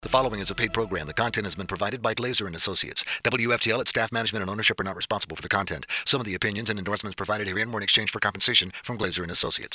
The following is a paid program. The content has been provided by Glazer & Associates. WFTL, its staff, management, and ownership are not responsible for the content. Some of the opinions and endorsements provided herein were in exchange for compensation from Glazer & Associates.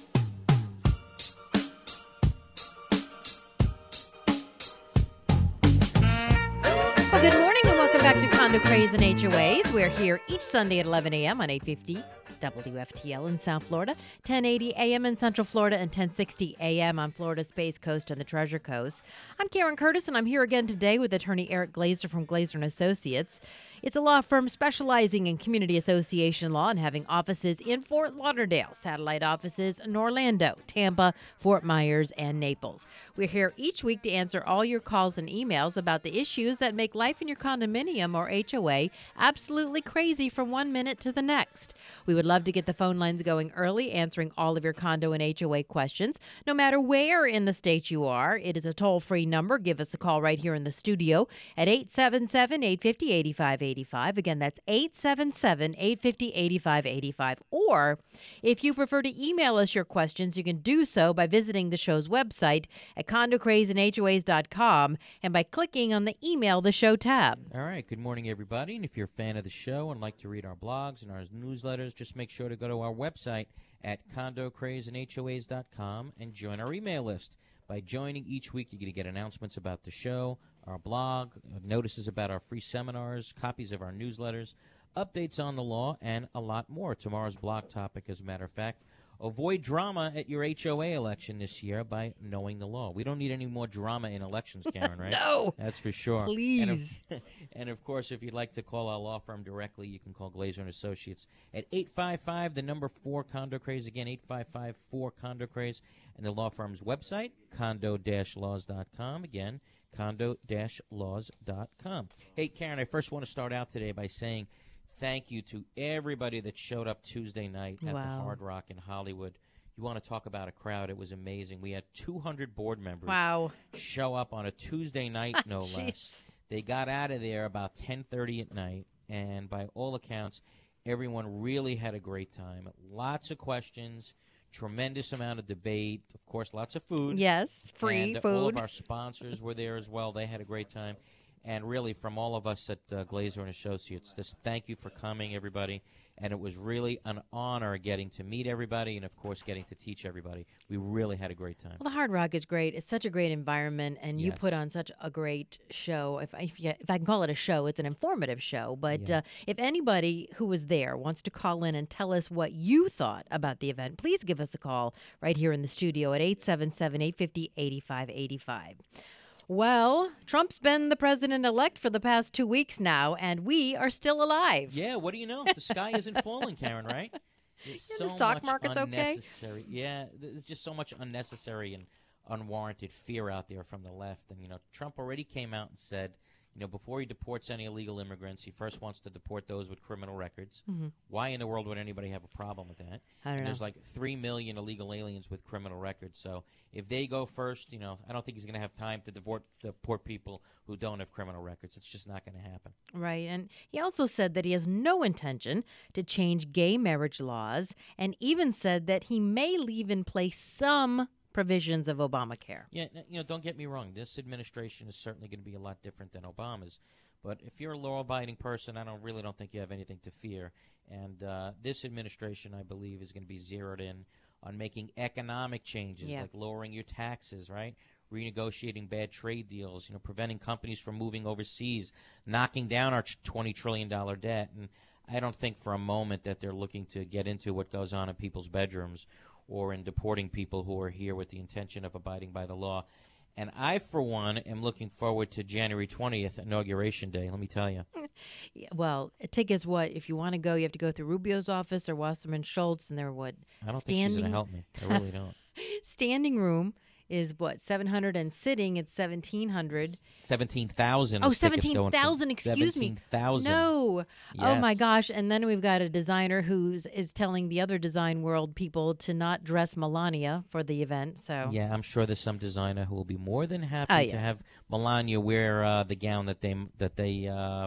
Well, good morning and welcome back to Condo Craze and HOAs. We're here each Sunday at 11 a.m. on 850 WFTL in South Florida, 1080 a.m. in Central Florida, and 1060 a.m. on Florida's Space Coast and the Treasure Coast. I'm Karen Curtis, and I'm here again today with attorney Eric Glazer from Glazer & Associates. It's a law firm specializing in community association law and having offices in Fort Lauderdale, satellite offices in Orlando, Tampa, Fort Myers, and Naples. We're here each week to answer all your calls and emails about the issues that make life in your condominium or HOA absolutely crazy from one minute to the next. We would love to get the phone lines going early, answering all of your condo and HOA questions. No matter where in the state you are, it is a toll-free number. Give us a call right here in the studio at 877-850-8585. Again, that's 877-850-8585. Or if you prefer to email us your questions, you can do so by visiting the show's website at condocrazeandhoas.com and by clicking on the Email the Show tab. All right. Good morning, everybody. And if you're a fan of the show and like to read our blogs and our newsletters, just make sure to go to our website at condocrazeandhoas.com and join our email list. By joining each week, you're going to get announcements about the show, our blog, notices about our free seminars, copies of our newsletters, updates on the law, and a lot more. Tomorrow's blog topic, as a matter of fact, avoid drama at your HOA election this year by knowing the law. We don't need any more drama in elections, Karen, right? No. That's for sure. Please. And of course, if you'd like to call our law firm directly, you can call Glazer & Associates at 855, the number 4 Condo Craze. Again, 855-4 Condo Craze. And the law firm's website, condo-laws.com. Again, condo-laws.com. Hey, Karen, I first want to start out today by saying thank you to everybody that showed up Tuesday night at the Hard Rock in Hollywood. You want to talk about a crowd. It was amazing. We had 200 board members show up on a Tuesday night, no less. They got out of there about 10:30 at night, and by all accounts, everyone really had a great time. Lots of questions, tremendous amount of debate, of course, lots of food. Yes, free and food. All of our sponsors were there as well. They had a great time. And really, from all of us at Glazer & Associates, just thank you for coming, everybody. And it was really an honor getting to meet everybody and, of course, getting to teach everybody. We really had a great time. Well, the Hard Rock is great. It's such a great environment, and you put on such a great show. If I can call it a show, it's an informative show. But if anybody who was there wants to call in and tell us what you thought about the event, please give us a call right here in the studio at 877-850-8585. Well, Trump's been the president-elect for the past 2 weeks now, and we are still alive. Yeah, what do you know? The sky isn't falling, Karen, right? The stock market's okay? Yeah, there's just so much unnecessary and unwarranted fear out there from the left. And, Trump already came out and said, before he deports any illegal immigrants, he first wants to deport those with criminal records. Mm-hmm. Why in the world would anybody have a problem with that? I don't know. There's like 3 million illegal aliens with criminal records. So if they go first, I don't think he's going to have time to deport people who don't have criminal records. It's just not going to happen. Right. And he also said that he has no intention to change gay marriage laws, and even said that he may leave in place some provisions of Obamacare. Yeah, don't get me wrong. This administration is certainly going to be a lot different than Obama's. But if you're a law-abiding person, I really don't think you have anything to fear. And this administration, I believe, is going to be zeroed in on making economic changes, like lowering your taxes, right? Renegotiating bad trade deals, preventing companies from moving overseas, knocking down our $20 trillion debt. And I don't think for a moment that they're looking to get into what goes on in people's bedrooms or in deporting people who are here with the intention of abiding by the law. And I, for one, am looking forward to January 20th, Inauguration Day, let me tell you. Well, tickets, what? If you want to go, you have to go through Rubio's office or Wasserman Schultz, and they're what? I don't think she's going to help me. I really don't. Standing room is what, 700, and sitting it's 1,700. 17,000. Oh, 17,000. Excuse me. 17,000. No. Yes. Oh my gosh! And then we've got a designer is telling the other design world people to not dress Melania for the event. So yeah, I'm sure there's some designer who will be more than happy to have Melania wear the gown that they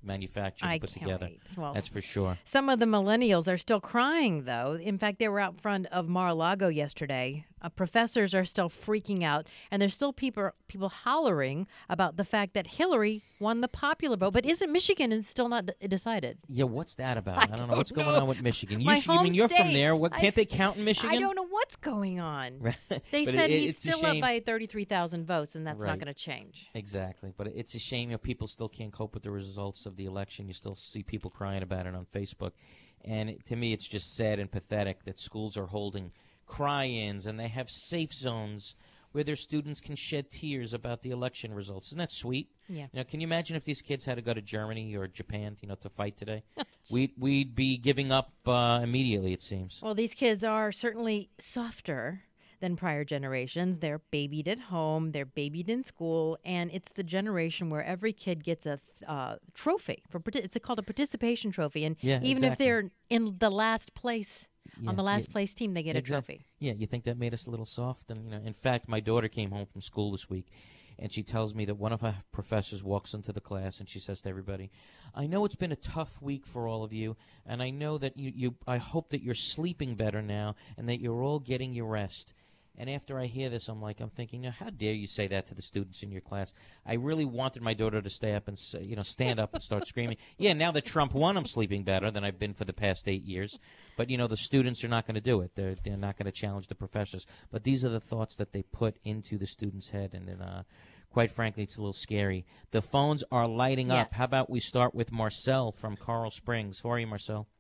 manufactured and I put can't together. wait. Well, That's for sure. some of the millennials are still crying, though. In fact, they were out front of Mar-a-Lago yesterday. Professors are still freaking out, and there's still people hollering about the fact that Hillary won the popular vote. But isn't Michigan is still not decided? Yeah, what's that about? I I don't know what's don't going know. on with Michigan. My You home mean you're from state. there? What can't they count in Michigan? I don't know what's going on. Right. They But said he's it's a still up shame. by 33,000 votes, and that's not Right. going to change. Exactly, but it's a shame. People still can't cope with the results of the election. You still see people crying about it on Facebook, and to me, it's just sad and pathetic that schools are holding cry-ins and they have safe zones where their students can shed tears about the election results. Isn't that sweet? Yeah. Can you imagine if these kids had to go to Germany or Japan, to fight today? We'd be giving up immediately. It seems. Well, these kids are certainly softer than prior generations. They're babied at home, they're babied in school, and it's the generation where every kid gets a trophy. It's called a participation trophy, and Yeah, even if exactly. they're in the last place Yeah, on the last yeah, place team, they get a trophy. Yeah, you think that made us a little soft? And in fact, my daughter came home from school this week, and she tells me that one of her professors walks into the class and she says to everybody, "I know it's been a tough week for all of you, and I know that I hope that you're sleeping better now and that you're all getting your rest." And after I hear this, I'm thinking, how dare you say that to the students in your class? I really wanted my daughter to stay up and stand up and start screaming. Yeah, now that Trump won, I'm sleeping better than I've been for the past 8 years. But the students are not going to do it. They're not going to challenge the professors. But these are the thoughts that they put into the student's head, and then quite frankly, it's a little scary. The phones are lighting up. Yes. How about we start with Marcel from Coral Springs? How are you, Marcel?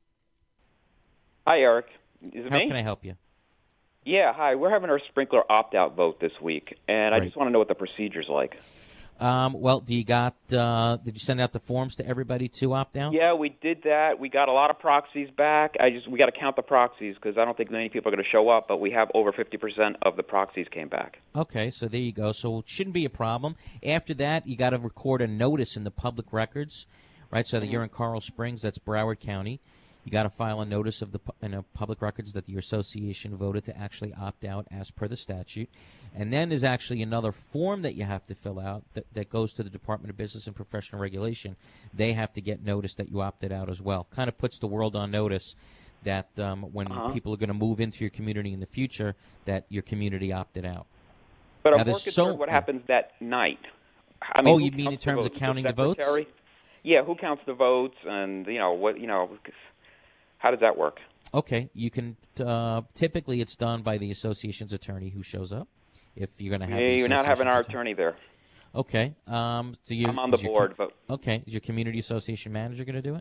Hi, Eric. Is it How me? can I help you? Yeah, hi. We're having our sprinkler opt-out vote this week, and I Right. just want to know what the procedure's like. Well, did you send out the forms to everybody to opt out? Yeah, we did that. We got a lot of proxies back. We got to count the proxies because I don't think many people are going to show up, but we have over 50% of the proxies came back. Okay, so there you go. So it shouldn't be a problem. After that, you got to record a notice in the public records, right? So that you're in Coral Springs, that's Broward County. You got to file a notice in public records that your association voted to actually opt out as per the statute. And then there's actually another form that you have to fill out that goes to the Department of Business and Professional Regulation. They have to get notice that you opted out as well. Kind of puts the world on notice that when people are going to move into your community in the future, that your community opted out. But Now, I'm more there's concerned what happens that night. I mean, Oh, who you mean in counts terms of votes? counting the votes? Secretary? Yeah, who counts the votes, and how does that work? Okay, you can. Typically, it's done by the association's attorney who shows up. If you're going to have, You're not having our association's attorney there. Okay. So you. I'm on the board, but Okay. Is your community association manager going to do it?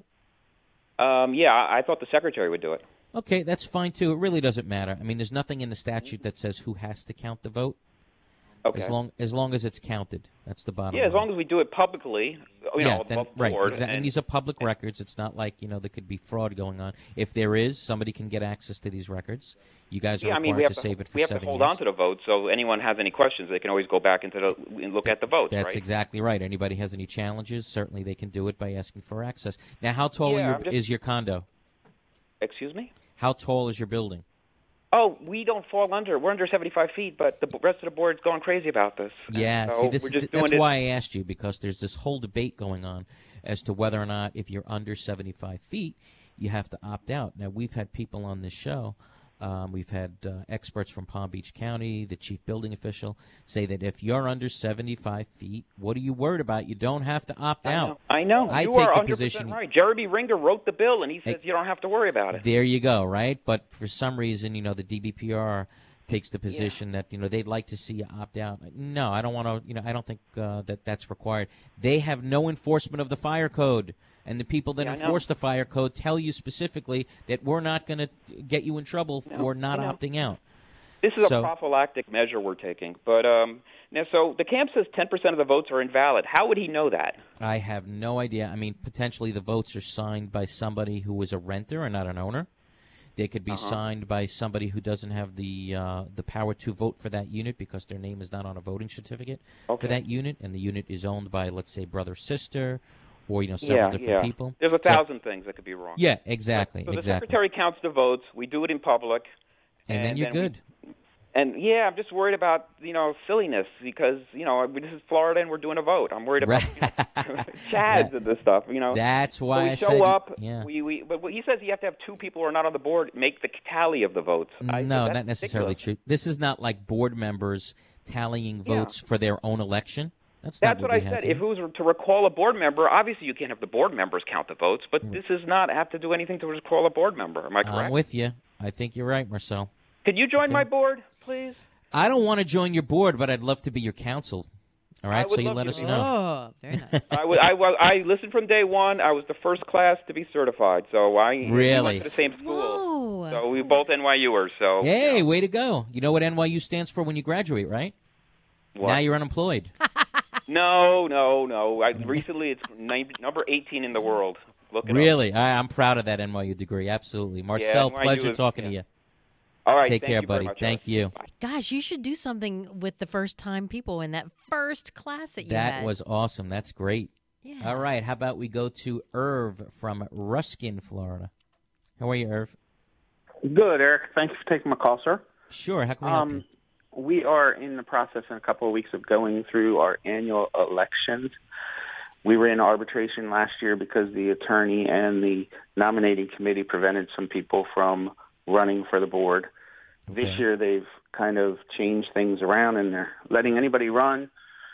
yeah, I thought the secretary would do it. Okay, that's fine too. It really doesn't matter. I mean, there's nothing in the statute that says who has to count the vote. Okay. As long as it's counted, that's the bottom Yeah, as line. long as we do it publicly, Then, above right, board. exactly. And these are public records. It's not like there could be fraud going on. If there is, somebody can get access to these records. You guys are Yeah, I mean, required to save it for we have 7 to hold years. on to the vote, so anyone has any questions, they can always go back and look at the votes, That's right? exactly right. Anybody has any challenges, certainly they can do it by asking for access. Now, how tall Yeah, is your condo? Excuse me? How tall is your building? Oh, we don't fall under. We're under 75 feet, but the rest of the board's going crazy about this. Yeah, So see, we're just doing that's it. why I asked you, because there's this whole debate going on as to whether or not if you're under 75 feet, you have to opt out. Now, we've had people on this show. We've had experts from Palm Beach County, the chief building official, say that if you're under 75 feet, what are you worried about? You don't have to opt out. I know. I You take are the 100% position. right. Jeremy Ringer wrote the bill, and he says you don't have to worry about it. There you go, right? But for some reason, the DBPR takes the position that they'd like to see you opt out. No, I don't want to. I don't think that's required. They have no enforcement of the fire code, and the people that enforce the fire code tell you specifically that we're not going to get you in trouble for not opting out. This is a prophylactic measure we're taking. But now, so the camp says 10% of the votes are invalid. How would he know that? I have no idea. I mean, potentially the votes are signed by somebody who is a renter and not an owner. They could be signed by somebody who doesn't have the power to vote for that unit because their name is not on a voting certificate for that unit, and the unit is owned by, let's say, brother, sister, or several different people. There's 1,000 things that could be wrong. Yeah, exactly, So the exactly. secretary counts the votes. We do it in public, And then you're good. And I'm just worried about silliness because this is Florida and we're doing a vote. I'm worried about chads and this stuff. That's why so we I show said, up. Yeah. But he says you have to have 2 people who are not on the board make the tally of the votes. No, not necessarily true. This is not like board members tallying votes for their own election. That's what I said. If it was to recall a board member, obviously you can't have the board members count the votes. But this does not have to do anything to recall a board member. Am I correct? I'm with you. I think you're right, Marcel. Could you join my board, please? I don't want to join your board, but I'd love to be your counsel. All right, so you let us know. Oh, very nice. I listened from day one. I was the first class to be certified, so we went to the same school. Whoa. So we both NYUers. So hey, way to go! You know what NYU stands for when you graduate, right? What? Now you're unemployed. No. Recently, it's number 18 in the world. Look it Really? I'm proud of that NYU degree. Absolutely, Marcel. Pleasure talking to you. All right. Take care, buddy. Thank you. Gosh, you should do something with the first-time people in that first class that you had. That was awesome. That's great. Yeah. All right. How about we go to Irv from Ruskin, Florida? How are you, Irv? Good, Eric. Thanks for taking my call, sir. Sure. How can we help you? We are in the process in a couple of weeks of going through our annual elections. We were in arbitration last year because the attorney and the nominating committee prevented some people from running for the board. Okay. This year they've kind of changed things around and they're letting anybody run.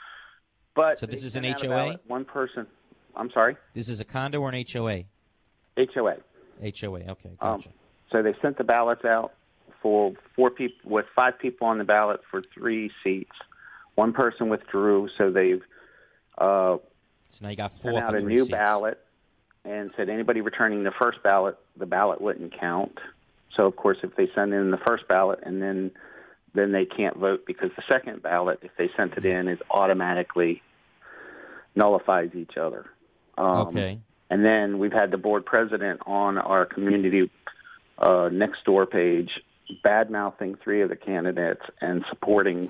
But so this is an HOA? HOA? One person. I'm sorry? This is a condo or an HOA? HOA. HOA. Okay, gotcha. So they sent the ballots out for 4 people, with 5 people on the ballot for 3 seats. One person withdrew, so they've so now you got 4 sent out for a 3 new seats. ballot and said anybody returning the first ballot, the ballot wouldn't count. So, of course, if they send in the first ballot and then they can't vote because the second ballot, if they sent it in, is automatically nullifies each other. Okay. And then we've had the board president on our community next door page bad-mouthing 3 of the candidates and supporting.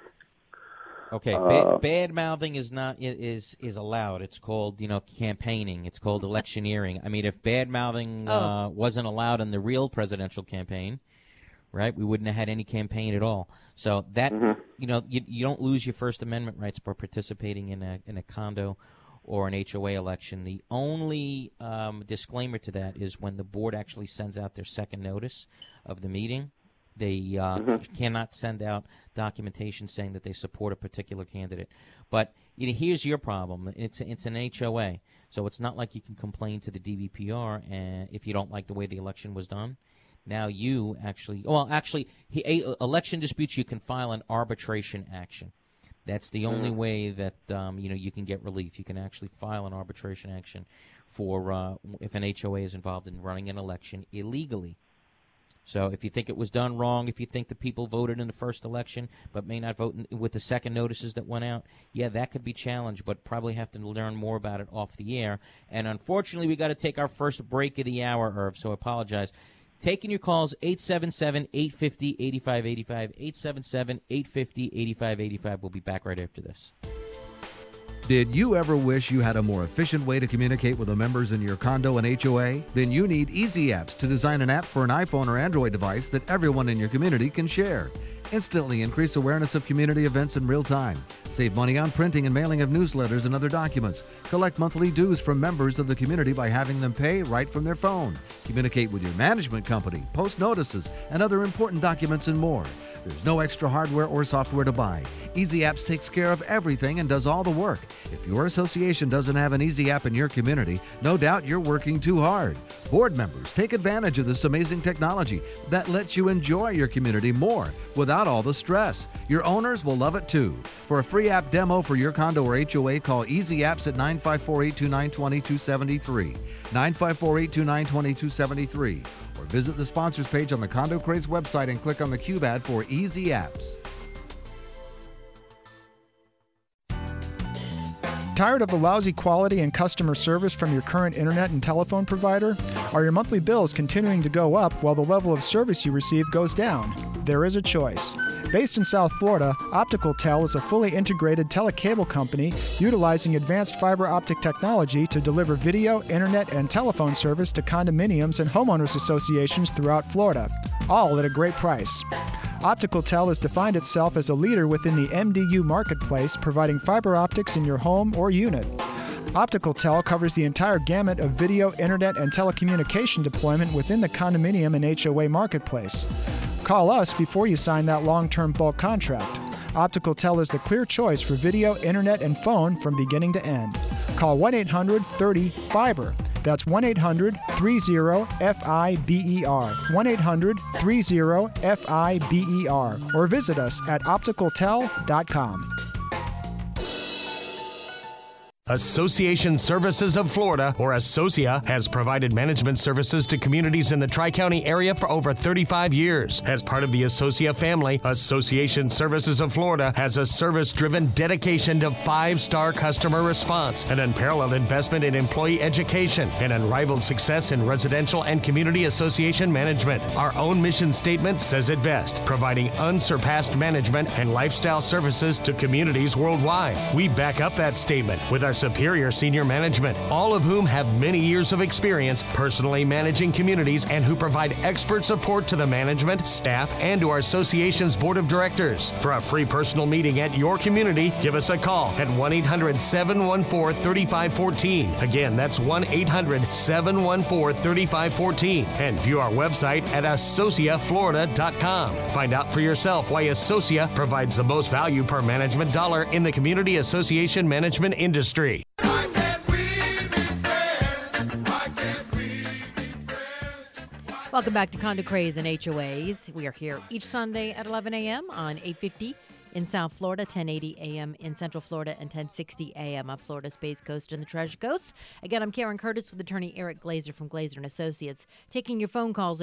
Okay, bad mouthing is allowed. It's called campaigning. It's called electioneering. I mean, if bad mouthing wasn't allowed in the real presidential campaign, right, we wouldn't have had any campaign at all. So that you don't lose your First Amendment rights for participating in a condo or an HOA election. The only disclaimer to that is when the board actually sends out their second notice of the meeting. They cannot send out documentation saying that they support a particular candidate. But here's your problem. It's an HOA, so it's not like you can complain to the DVPR if you don't like the way the election was done. Now you election disputes, you can file an arbitration action. That's the only way that you can get relief. You can actually file an arbitration action for if an HOA is involved in running an election illegally. So if you think it was done wrong, if you think the people voted in the first election but may not vote with the second notices that went out, that could be challenged, but probably have to learn more about it off the air. And unfortunately, we got to take our first break of the hour, Irv, so I apologize. Taking your calls, 877-850-8585, 877-850-8585. We'll be back right after this. Did you ever wish you had a more efficient way to communicate with the members in your condo and HOA? Then you need Easy Apps to design an app for an iPhone or Android device that everyone in your community can share. Instantly increase awareness of community events in real time. Save money on printing and mailing of newsletters and other documents. Collect monthly dues from members of the community by having them pay right from their phone. Communicate with your management company, post notices, and other important documents and more. There's no extra hardware or software to buy. Easy Apps takes care of everything and does all the work. If your association doesn't have an Easy App in your community, no doubt you're working too hard. Board members, take advantage of this amazing technology that lets you enjoy your community more without all the stress. Your owners will love it too. For a free app demo for your condo or HOA, call Easy Apps at 954-829-2273, 954-829-2273, or visit the sponsors page on the Condo Craze website and click on the Cube ad for Easy Apps. Tired of the lousy quality and customer service from your current internet and telephone provider? Are your monthly bills continuing to go up while the level of service you receive goes down? There is a choice. Based in South Florida, OpticalTel is a fully integrated telecable company utilizing advanced fiber optic technology to deliver video, internet, and telephone service to condominiums and homeowners associations throughout Florida, all at a great price. OpticalTel has defined itself as a leader within the MDU marketplace, providing fiber optics in your home or unit. OpticalTel covers the entire gamut of video, internet, and telecommunication deployment within the condominium and HOA marketplace. Call us before you sign that long-term bulk contract. OpticalTel is the clear choice for video, internet, and phone from beginning to end. Call 1-800-30-FIBER. That's 1-800-30-FIBER. 1-800-30-FIBER. Or visit us at opticaltel.com. Association Services of Florida, or Associa, has provided management services to communities in the Tri-County area for over 35 years. As part of the Associa family, Association Services of Florida has a service-driven dedication to 5-star customer response, an unparalleled investment in employee education, and unrivaled success in residential and community association management. Our own mission statement says it best, providing unsurpassed management and lifestyle services to communities worldwide. We back up that statement with our superior senior management, all of whom have many years of experience personally managing communities and who provide expert support to the management, staff, and to our association's board of directors. For a free personal meeting at your community, give us a call at 1-800-714-3514. Again, that's 1-800-714-3514. And view our website at associaflorida.com. Find out for yourself why Associa provides the most value per management dollar in the community association management industry. Welcome back to Condo Craze and HOAs. We are here each Sunday at 11 a.m. on 850 in South Florida, 1080 a.m. in Central Florida, and 1060 a.m. up Florida's Space Coast and the Treasure Coast. Again, I'm Karen Curtis with attorney Eric Glazer from Glazer & Associates, taking your phone calls at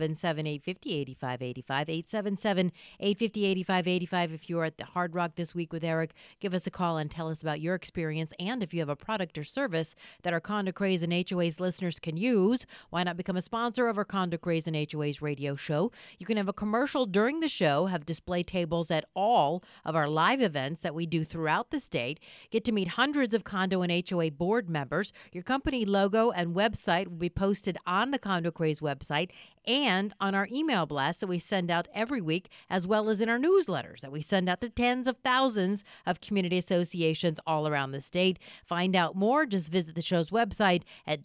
877-850-8585, 877-850-8585. If you're at the Hard Rock this week with Eric, give us a call and tell us about your experience. And if you have a product or service that our Condo Craze and HOAs listeners can use, why not become a sponsor of our Condo Craze and HOAs radio show? You can have a commercial during the show, have display tables at all of our live events that we do throughout the state. Get to meet hundreds of condo and HOA board members. Your company logo and website will be posted on the Condo Craze website and on our email blast that we send out every week, as well as in our newsletters that we send out to tens of thousands of community associations all around the state. Find out more, just visit the show's website at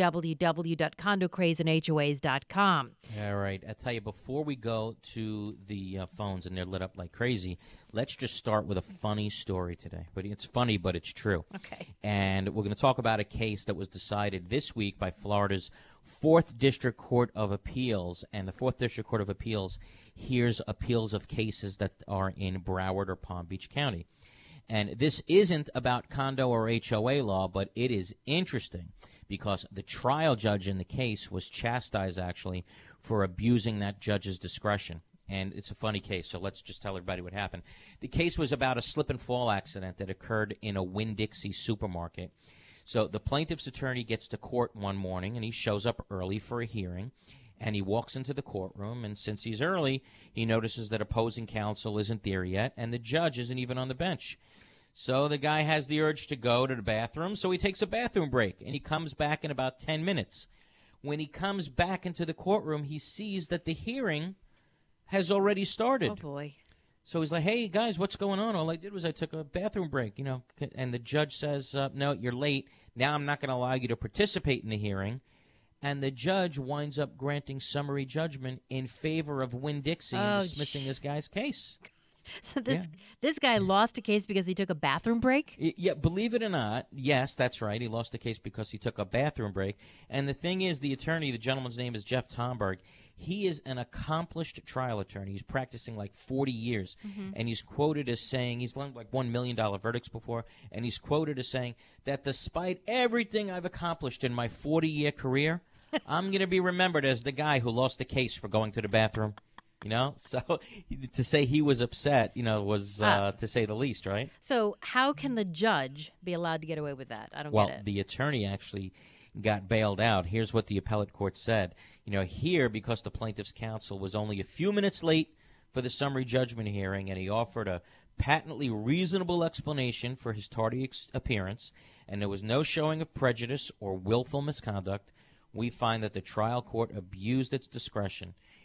www.condocrazeandhoas.com. All right. I tell you, before we go to the phones, and they're lit up like crazy, let's just start with a funny story today. But it's funny, but it's true. Okay. And we're going to talk about a case that was decided this week by Florida's 4th District Court of Appeals. And the 4th District Court of Appeals hears appeals of cases that are in Broward or Palm Beach County. And this isn't about condo or HOA law, but it is interesting because the trial judge in the case was chastised, actually, for abusing that judge's discretion. And it's a funny case, so let's just tell everybody what happened. The case was about a slip-and-fall accident that occurred in a Winn-Dixie supermarket. So the plaintiff's attorney gets to court one morning, and he shows up early for a hearing, and he walks into the courtroom, and since he's early, he notices that opposing counsel isn't there yet, and the judge isn't even on the bench. So the guy has the urge to go to the bathroom, so he takes a bathroom break, and he comes back in about 10 minutes. When he comes back into the courtroom, he sees that the hearing has already started. Oh, boy. So he's like, hey, guys, what's going on? All I did was I took a bathroom break, you know. And the judge says, no, you're late. Now I'm not going to allow you to participate in the hearing. And the judge winds up granting summary judgment in favor of Winn-Dixie and dismissing this guy's case. So this guy lost a case because he took a bathroom break? Yeah, believe it or not, yes, that's right. He lost the case because he took a bathroom break. And the thing is, the attorney, the gentleman's name is Jeff Tomberg. He is an accomplished trial attorney. He's practicing like 40 years. Mm-hmm. And he's quoted as saying, he's won like $1 million verdicts before, and he's quoted as saying that despite everything I've accomplished in my 40-year career, I'm going to be remembered as the guy who lost the case for going to the bathroom. You know, so to say he was upset, you know, was to say the least, right? So how can the judge be allowed to get away with that? I don't get it. Well, the attorney actually got bailed out. Here's what the appellate court said. You know, here, because the plaintiff's counsel was only a few minutes late for the summary judgment hearing, and he offered a patently reasonable explanation for his tardy appearance, and there was no showing of prejudice or willful misconduct, we find that the trial court abused its discretion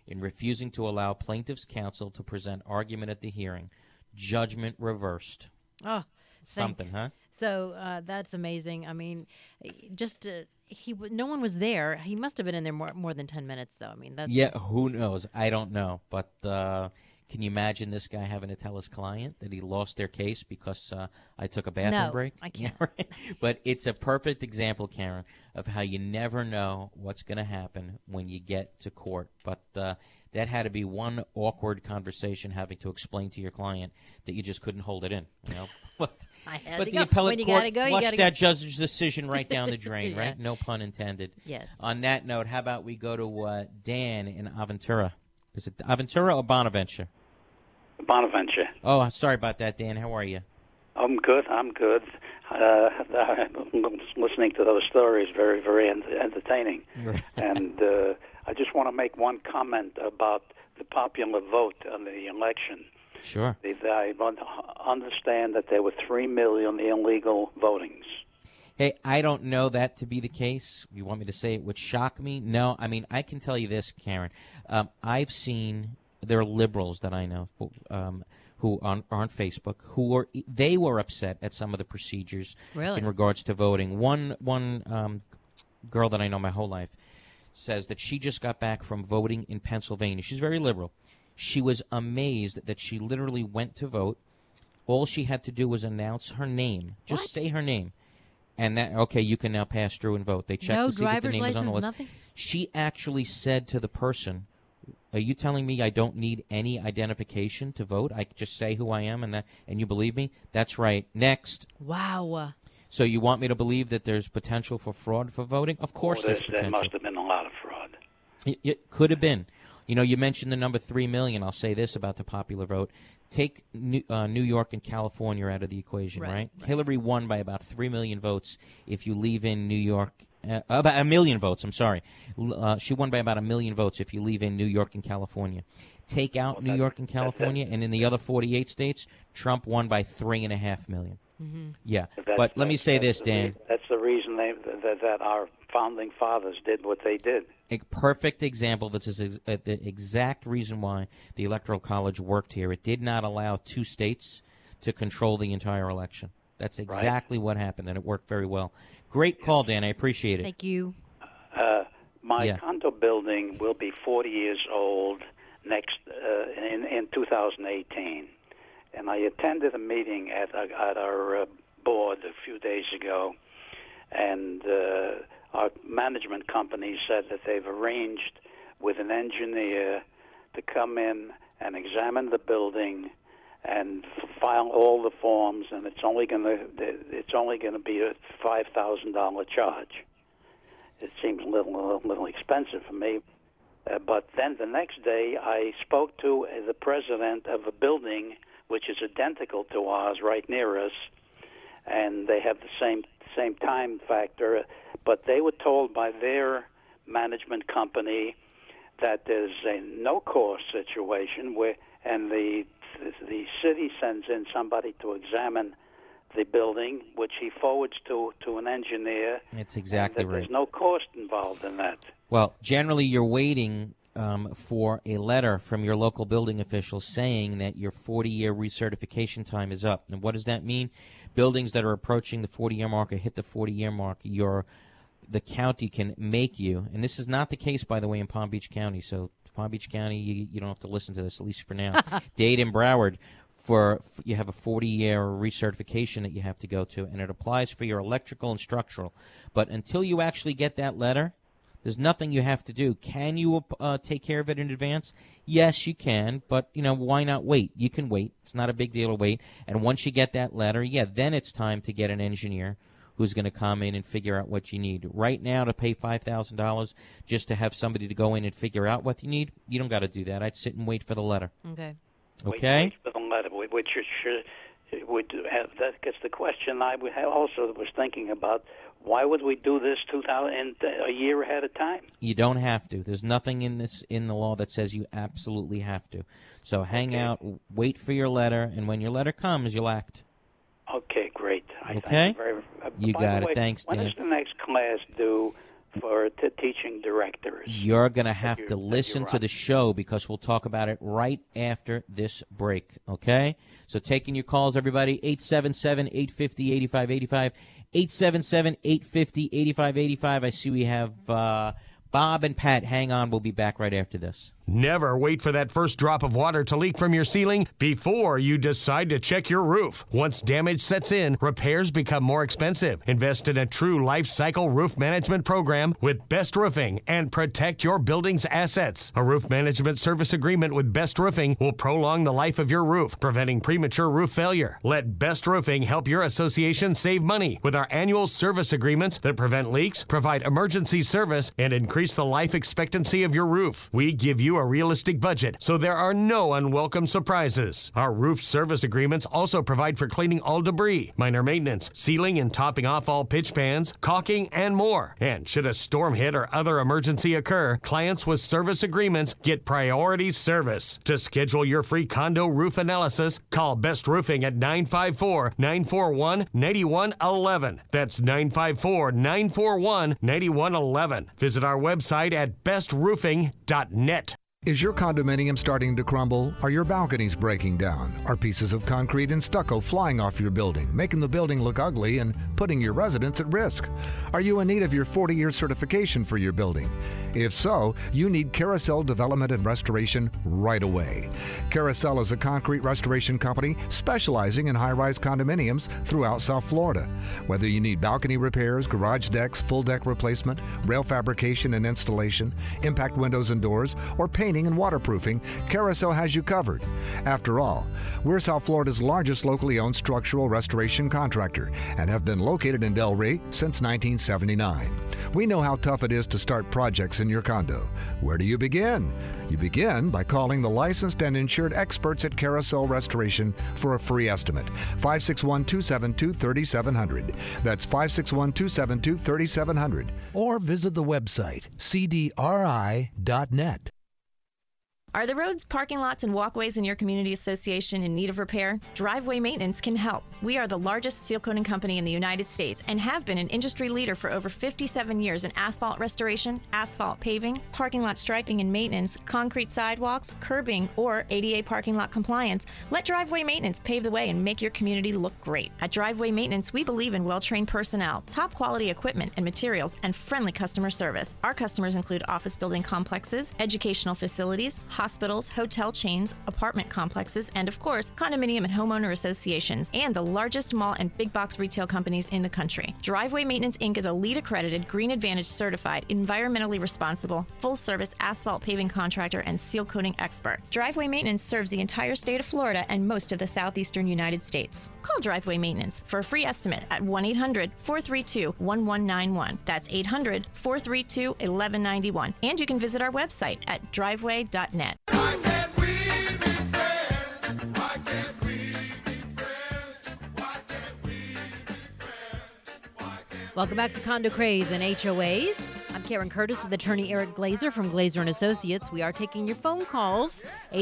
in refusing to allow plaintiff's counsel to present argument at the hearing. Judgment reversed. Oh, something, huh? So that's amazing. I mean, no one was there. He must have been in there more than 10 minutes, though. I mean, that's who knows? I don't know, but can you imagine this guy having to tell his client that he lost their case because I took a bathroom break? I can't. Yeah, right? But it's a perfect example, Karen, of how you never know what's going to happen when you get to court. But that had to be one awkward conversation, having to explain to your client that you just couldn't hold it in. But the appellate court flushed that judge's decision right down the drain, yeah. Right? No pun intended. Yes. On that note, how about we go to Dan in Aventura? Is it Aventura or Bonaventure? Bonaventure. Oh, sorry about that, Dan. How are you? I'm good. Listening to those stories, very, very entertaining. And I just want to make one comment about the popular vote on the election. Sure. I understand that there were 3 million illegal votings. Hey, I don't know that to be the case. You want me to say it would shock me? No. I mean, I can tell you this, Karen. I've seen there are liberals that I know who are on Facebook they were upset at some of the procedures in regards to voting. One girl that I know my whole life says that she just got back from voting in Pennsylvania. She's very liberal. She was amazed that she literally went to vote. All she had to do was announce her name. Just say her name. And you can now pass through and vote. They checked to see if the name was on the list. Nothing? She actually said to the person, "Are you telling me I don't need any identification to vote? I just say who I am and you believe me?" That's right. Next. Wow. So you want me to believe that there's potential for fraud for voting? Of course there's potential. There must have been a lot of fraud. It could have been. You mentioned the number 3 million. I'll say this about the popular vote. Take New York and California out of the equation, right? Hillary won by about 3 million votes if you leave in New York. About 1 million votes, I'm sorry. She won by about 1 million votes if you leave in New York and California. Take out New York and California, and in the other 48 states, Trump won by 3.5 million. Mm-hmm. Yeah, but let me say this, Dan. That's the reason that our founding fathers did what they did. A perfect example. This is the exact reason why the Electoral College worked here. It did not allow 2 states to control the entire election. That's exactly what happened, and it worked very well. Great call, Dan. I appreciate it. Thank you. My condo building will be 40 years old in 2018, and I attended a meeting at our board a few days ago, and our management company said that they've arranged with an engineer to come in and examine the building and file all the forms, and it's only going to be a $5,000 charge. It seems a little expensive for me, but then the next day I spoke to the president of a building which is identical to ours, right near us, and they have the same time factor, but they were told by their management company that there's a no-cost situation and the city sends in somebody to examine the building, which he forwards to an engineer. That's exactly right. There's no cost involved in that. Well, generally you're waiting for a letter from your local building official saying that your 40-year recertification time is up. And what does that mean? Buildings that are approaching the 40-year mark or hit the 40-year mark, the county can make you, and this is not the case, by the way, in Palm Beach County. So Palm Beach County, you don't have to listen to this, at least for now. Dade and Broward, you have a 40-year recertification that you have to go to, and it applies for your electrical and structural. But until you actually get that letter, there's nothing you have to do. Can you take care of it in advance? Yes, you can, but why not wait? You can wait. It's not a big deal to wait. And once you get that letter, then it's time to get an engineer who's going to come in and figure out what you need. Right now, to pay $5,000 just to have somebody to go in and figure out what you need, you don't got to do that. I'd sit and wait for the letter. Okay. Wait for the letter, which that gets the question I also was thinking about. Why would we do this a year ahead of time? You don't have to. There's nothing in the law that says you absolutely have to. So hang out, wait for your letter, and when your letter comes, you'll act. Okay, great. Okay? Thank you you got it. Thanks, Dan. When is the next class due for teaching directors. You're going to have to listen to the show because we'll talk about it right after this break, okay? So taking your calls, everybody, 877-850-8585, 877-850-8585. I see we have Bob and Pat. Hang on. We'll be back right after this. Never wait for that first drop of water to leak from your ceiling before you decide to check your roof. Once damage sets in, repairs become more expensive. Invest in a true life cycle roof management program with Best Roofing and protect your building's assets. A roof management service agreement with Best Roofing will prolong the life of your roof, preventing premature roof failure. Let Best Roofing help your association save money with our annual service agreements that prevent leaks, provide emergency service, and increase the life expectancy of your roof. We give you a realistic budget, so there are no unwelcome surprises. Our roof service agreements also provide for cleaning all debris, minor maintenance, sealing and topping off all pitch pans, caulking, and more. And should a storm hit or other emergency occur, clients with service agreements get priority service. To schedule your free condo roof analysis, call Best Roofing at 954-941-9111. That's 954-941-9111. Visit our website at bestroofing.net. Is your condominium starting to crumble? Are your balconies breaking down? Are pieces of concrete and stucco flying off your building, making the building look ugly and putting your residents at risk? Are you in need of your 40-year certification for your building? If so, you need Carousel Development and Restoration right away. Carousel is a concrete restoration company specializing in high-rise condominiums throughout South Florida. Whether you need balcony repairs, garage decks, full deck replacement, rail fabrication and installation, impact windows and doors, or painting and waterproofing, Carousel has you covered. After all, we're South Florida's largest locally owned structural restoration contractor and have been located in Delray since 1979. We know how tough it is to start projects in your condo. Where do you begin? You begin by calling the licensed and insured experts at Carousel Restoration for a free estimate. 561-272-3700. That's 561-272-3700. Or visit the website cdri.net. Are the roads, parking lots, and walkways in your community association in need of repair? Driveway Maintenance can help. We are the largest seal coating company in the United States and have been an industry leader for over 57 years in asphalt restoration, asphalt paving, parking lot striping and maintenance, concrete sidewalks, curbing, or ADA parking lot compliance. Let Driveway Maintenance pave the way and make your community look great. At Driveway Maintenance, we believe in well-trained personnel, top quality equipment and materials, and friendly customer service. Our customers include office building complexes, educational facilities, hospitals, hotel chains, apartment complexes, and of course, condominium and homeowner associations, and the largest mall and big box retail companies in the country. Driveway Maintenance Inc. is a LEED accredited, Green Advantage certified, environmentally responsible, full service asphalt paving contractor and seal coating expert. Driveway Maintenance serves the entire state of Florida and most of the southeastern United States. Call Driveway Maintenance for a free estimate at 1-800-432-1191. That's 800-432-1191. And you can visit our website at driveway.net. Welcome back to Condo Craze and HOAs. I'm Karen Curtis with attorney Eric Glazer from Glazer & Associates. We are taking your phone calls,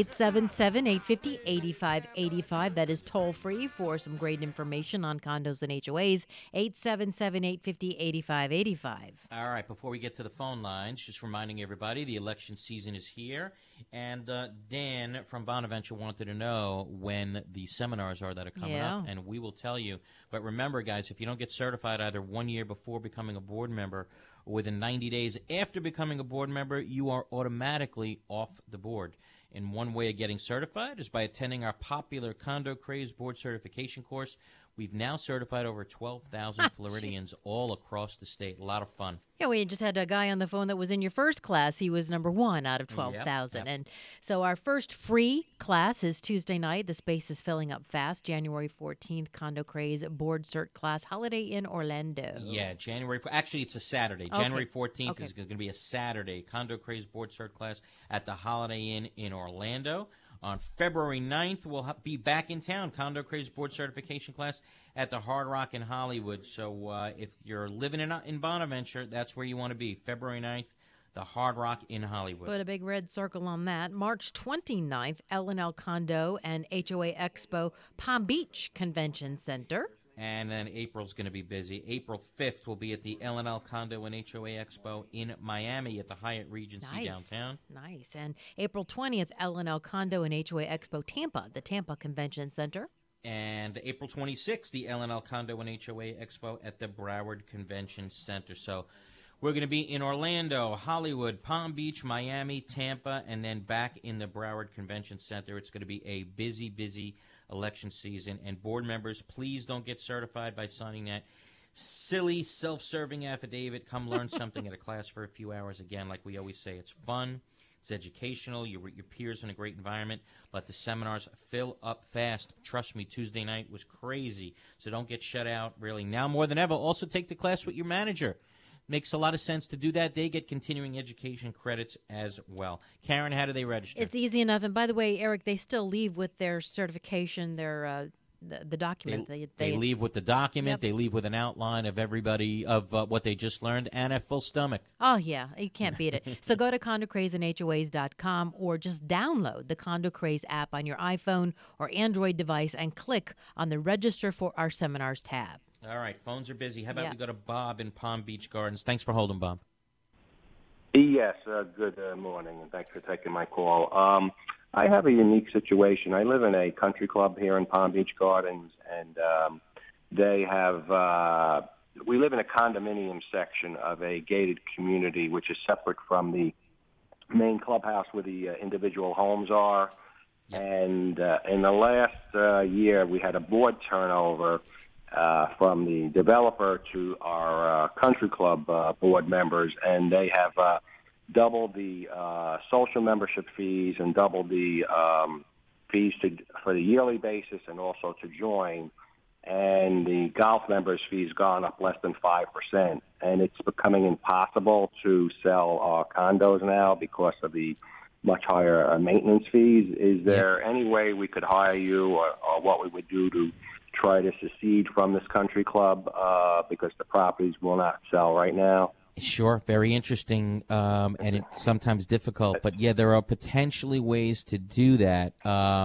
877-850-8585. That is toll-free for some great information on condos and HOAs, 877-850-8585. All right, before we get to the phone lines, just reminding everybody the election season is here. And Dan from Bonaventure wanted to know when the seminars are that are coming up, and we will tell you. But remember, guys, if you don't get certified either 1 year before becoming a board member or within 90 days after becoming a board member, you are automatically off the board. And one way of getting certified is by attending our popular Condo Craze board certification course. We've now certified over 12,000 Floridians all across the state. A lot of fun. Yeah, we just had a guy on the phone that was in your first class. He was number 1 out of 12,000. And so our first free class is Tuesday night. The space is filling up fast. January 14th, Condo Craze board cert class, Holiday Inn Orlando. Yeah, actually, it's a Saturday. Okay. January 14th is going to be a Saturday. Condo Craze board cert class at the Holiday Inn in Orlando. On February 9th, we'll be back in town, Condo Craze board certification class at the Hard Rock in Hollywood. So if you're living in Bonaventure, that's where you want to be. February 9th, the Hard Rock in Hollywood. Put a big red circle on that. March 29th, L&L Condo and HOA Expo, Palm Beach Convention Center. And then April's going to be busy. April 5th will be at the L&L Condo and HOA Expo in Miami at the Hyatt Regency downtown. Nice. And April 20th, L&L Condo and HOA Expo Tampa, the Tampa Convention Center. And April 26th, the L&L Condo and HOA Expo at the Broward Convention Center. So we're going to be in Orlando, Hollywood, Palm Beach, Miami, Tampa, and then back in the Broward Convention Center. It's going to be a busy, busy election season. And board members, please don't get certified by signing that silly self-serving affidavit. Come learn something at a class for a few hours. Again, like we always say, it's fun. It's educational. Your peers in a great environment. Let the seminars fill up fast. Trust me, Tuesday night was crazy. So don't get shut out, really. Now more than ever, also take the class with your manager. Makes a lot of sense to do that. They get continuing education credits as well. Karen, how do they register? It's easy enough. And by the way, Eric, they still leave with their certification, their the document. They leave with the document. Yep. They leave with an outline of everybody of what they just learned and a full stomach. Oh, yeah. You can't beat it. So go to CondoCrazeandHOAs.com or just download the Condo Craze app on your iPhone or Android device and click on the Register for Our Seminars tab. All right, phones are busy. How about we go to Bob in Palm Beach Gardens? Thanks for holding, Bob. Yes, good morning, and thanks for taking my call. I have a unique situation. I live in a country club here in Palm Beach Gardens, and they have we live in a condominium section of a gated community, which is separate from the main clubhouse where the individual homes are. Yep. And in the last year, we had a board turnover from the developer to our country club board members, and they have doubled the social membership fees and doubled the fees for the yearly basis and also to join. And the golf members' fees gone up less than 5%, and it's becoming impossible to sell our condos now because of the much higher maintenance fees. Is there any way we could hire you, or what we would do to try to secede from this country club because the properties will not sell right now? Sure, very interesting, and it's sometimes difficult. But, yeah, there are potentially ways to do that.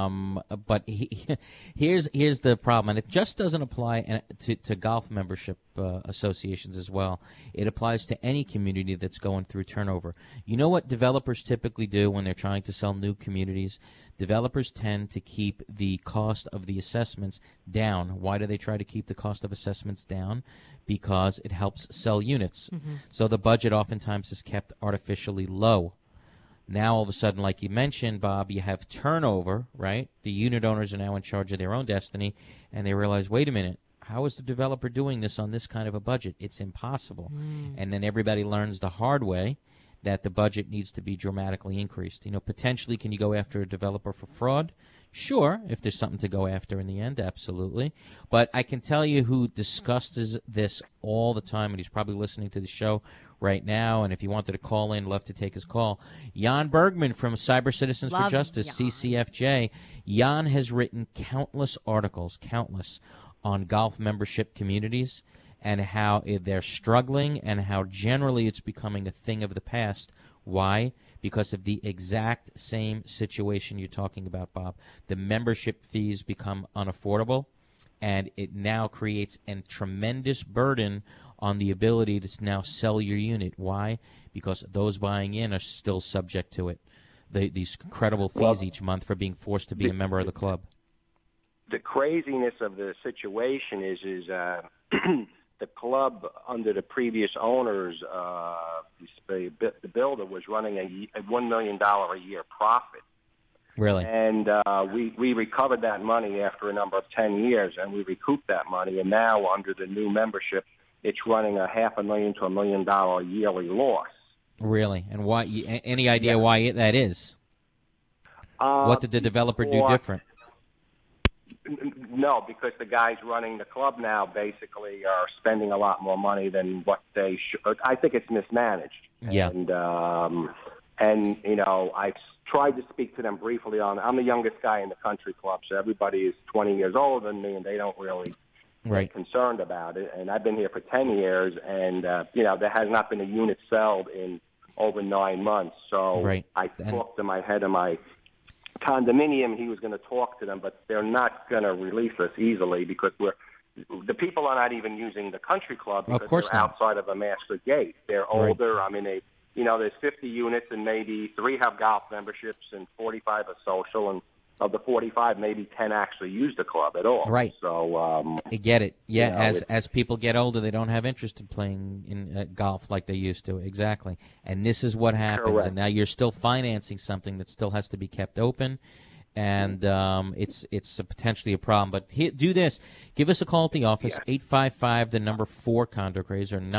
But here's the problem, and it just doesn't apply to golf membership associations as well. It applies to any community that's going through turnover. You know what developers typically do when they're trying to sell new communities? Developers tend to keep the cost of the assessments down. Why do they try to keep the cost of assessments down? Because it helps sell units. Mm-hmm. So the budget oftentimes is kept artificially low. Now, all of a sudden, like you mentioned, Bob, you have turnover, right? The unit owners are now in charge of their own destiny, and they realize, wait a minute, how is the developer doing this on this kind of a budget? It's impossible. And then everybody learns the hard way that the budget needs to be dramatically increased. You know, potentially, can you go after a developer for fraud? Sure, if there's something to go after in the end, absolutely. But I can tell you who discusses this all the time, and he's probably listening to the show right now, and if he wanted to call in, love to take his call. Jan Bergman from Cyber Citizens for Justice, CCFJ. Jan has written countless articles, on golf membership communities and how they're struggling and how generally it's becoming a thing of the past. Why? Because of the exact same situation you're talking about, Bob. The membership fees become unaffordable, and it now creates a tremendous burden on the ability to now sell your unit. Why? Because those buying in are still subject to it. These incredible fees each month for being forced to be a member of the club. The craziness of the situation is the club under the previous owners, the builder was running a $1 million a year profit. Really? And we recovered that money after a number of 10 years, and we recouped that money. And now under the new membership, it's running a $500,000 to $1 million yearly loss. Really? And why? Any idea why that is? What did the developer do different? No, because the guys running the club now basically are spending a lot more money than what they should. I think it's mismanaged. Yeah. And you know, I've tried to speak to them briefly on. I'm the youngest guy in the country club, so everybody is 20 years older than me, and they don't really get concerned about it. And I've been here for 10 years, and you know, there has not been a unit sold in over 9 months. So I talked to my head of my condominium. He was going to talk to them, but they're not going to release us easily because we're the people are not even using the country club because Of course they're not. outside of a master gate. They're older. I mean, there's 50 units and maybe 3 have golf memberships and 45 are social, and of the 45, maybe 10 actually use the club at all. Right. So I get it. Yeah, you know, as people get older, they don't have interest in playing in golf like they used to. Exactly. And this is what happens. Correct. And now you're still financing something that still has to be kept open. And it's potentially a problem. But do this. Give us a call at the office, 855, the number 4 Condo Craze, or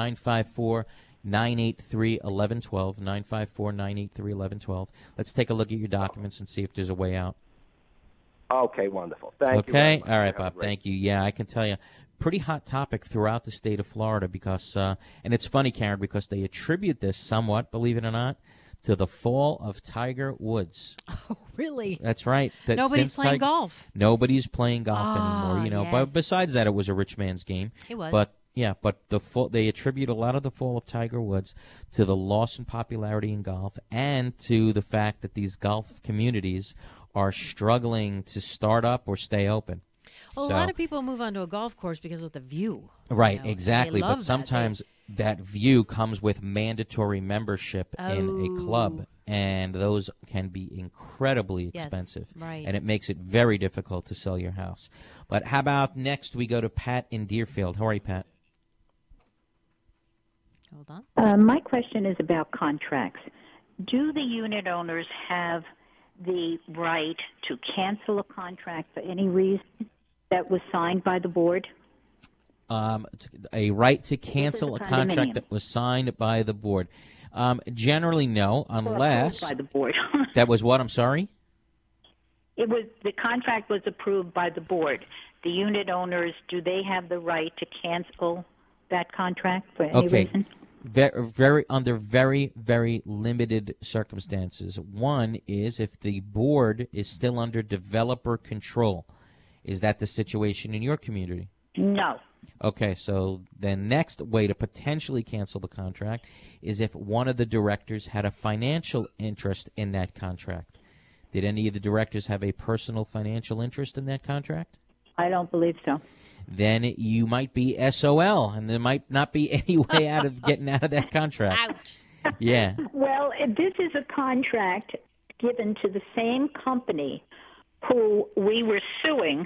954-983-1112, 954-983-1112. Let's take a look at your documents and see if there's a way out. Okay, wonderful. Thank you. Okay, all right, Bob. Thank you. Yeah, I can tell you, pretty hot topic throughout the state of Florida because, and it's funny, Karen, because they attribute this somewhat, believe it or not, to the fall of Tiger Woods. Oh, really? That's right. Nobody's playing golf. Nobody's playing golf anymore. You know, yes. but besides that, it was a rich man's game. It was. But yeah, but they attribute a lot of the fall of Tiger Woods to the loss in popularity in golf and to the fact that these golf communities are struggling to start up or stay open. Well, a lot of people move onto a golf course because of the view. Right, you know, exactly. But sometimes that view comes with mandatory membership in a club, and those can be incredibly expensive. Right. And it makes it very difficult to sell your house. But how about next we go to Pat in Deerfield. How are you, Pat? Hold on. My question is about contracts. Do the unit owners have the right to cancel a contract for any reason that was signed by the board? A right to cancel a contract that was signed by the board. Generally, no, unless by the board. That was what? I'm sorry? The contract was approved by the board. The unit owners, do they have the right to cancel that contract for any reason? Under very, very limited circumstances. One is if the board is still under developer control. Is that the situation in your community? No. Okay, so the next way to potentially cancel the contract is if one of the directors had a financial interest in that contract. Did any of the directors have a personal financial interest in that contract? I don't believe so. Then you might be SOL, and there might not be any way out of getting out of that contract. Ouch. Yeah. Well, this is a contract given to the same company who we were suing,